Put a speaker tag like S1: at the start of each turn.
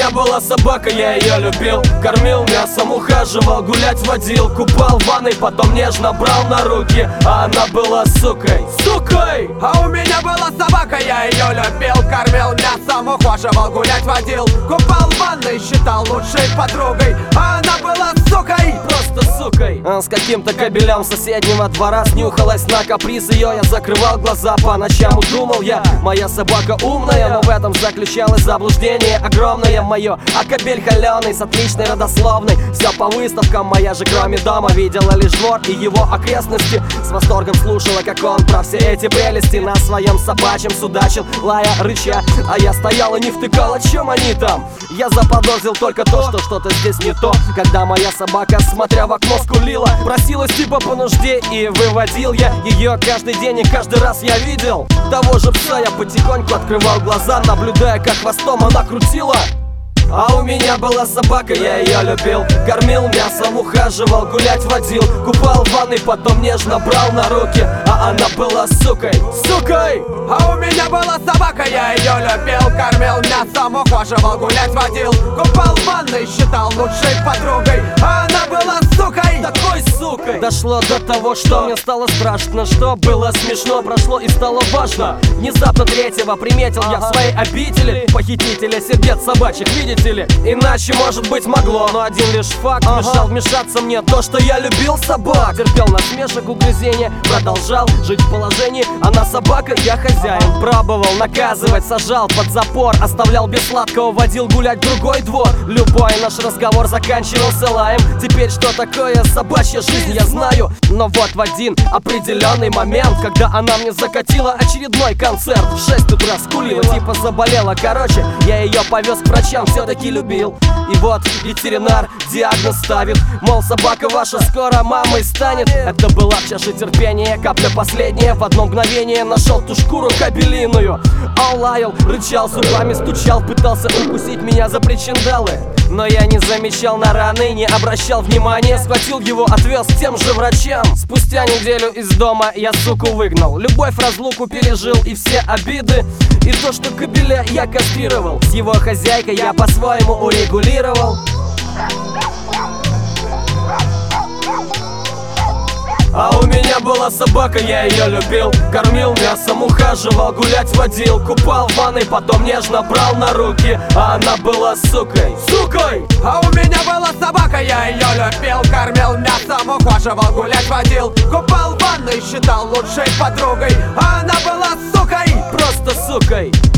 S1: меня была собака, я ее любил. Кормил мясом, ухаживал, гулять водил. Купал в ванной, потом нежно брал на руки. А она была сукой, сукой.
S2: А у меня была собака, я ее любил. Кормил мясом, ухаживал, гулять водил. Купал в ванной, считал лучшей подругой. А она была сукой,
S1: просто сукой. С каким-то кобелем соседнего двора снюхалась на каприз ее. Я закрывал глаза по ночам, думал я, моя собака умная. Но в этом заключалось заблуждение огромное мое. А кобель холеный с отличной родословной. Все по выставкам, моя же кроме дома видела лишь двор и его окрестности. С восторгом слушала, как он про все эти прелести на своем собачьем судачил, лая, рыча. А я стоял и не втыкал, о чем они там. Я заподозрил только то, что что-то здесь не то. Когда моя собака, смотря в окно, скулила, просилась типа по нужде, и выводил я ее каждый день, и каждый раз я видел того же пса. Я потихоньку открывал глаза, наблюдая, как хвостом она крутила. А у меня была собака, я ее любил. Кормил мясом, ухаживал, гулять водил. Купал в ванной, потом нежно брал на руки. А она была сукой, сукой.
S2: А у меня была собака, я ее любил. Кормил мясом, ухаживал, гулять водил. Купал в ванной, считал лучшей подругой. А она была сукой,
S1: такой сукой. Дошло до того, что мне стало страшно. Что было смешно, прошло и стало важно. Внезапно третьего приметил я в своей обители похитителя сердец собачьих, видите ли? Иначе, может быть, могло, но один лишь факт мешал вмешаться мне. То, что я любил собак, терпел насмешек, угрызения, продолжал жить в положении. Она собака, я хозяин. Пробовал наказывать, сажал под запор, оставлял без сладкого, водил гулять в другой двор. Любой наш разговор заканчивался лаем. Теперь что такое собачья жизнь, я знаю. Но вот в один определенный момент, когда она мне закатила очередной концерт, в 6 утра скулила, типа заболела. Короче, я ее повез к врачам, все-таки любил. И вот ветеринар диагноз ставит, мол, собака ваша скоро мамой станет. Это была в чаше терпения капля последняя. В одно мгновение нашел ту шкуру кобелиную. Он лаял, рычал, зубами стучал, пытался укусить меня за причиндалы. Но я не замечал на раны, не обращал внимания. Схватил его, отвез к тем же врачам. Спустя неделю из дома я суку выгнал. Любовь, разлуку пережил и все обиды. И то, что кобеля я кастрировал, с его хозяйкой я по-своему урегулировал. А у меня была собака, я ее любил. Кормил мясом, ухаживал, гулять водил. Купал в ванной, потом нежно брал на руки. А она была сукой, сукой.
S2: А у меня была собака, я ее любил. Кормил мясом, ухаживал, гулять водил. Купал в ванной, считал лучшей подругой. А она была сукой,
S1: просто сукой.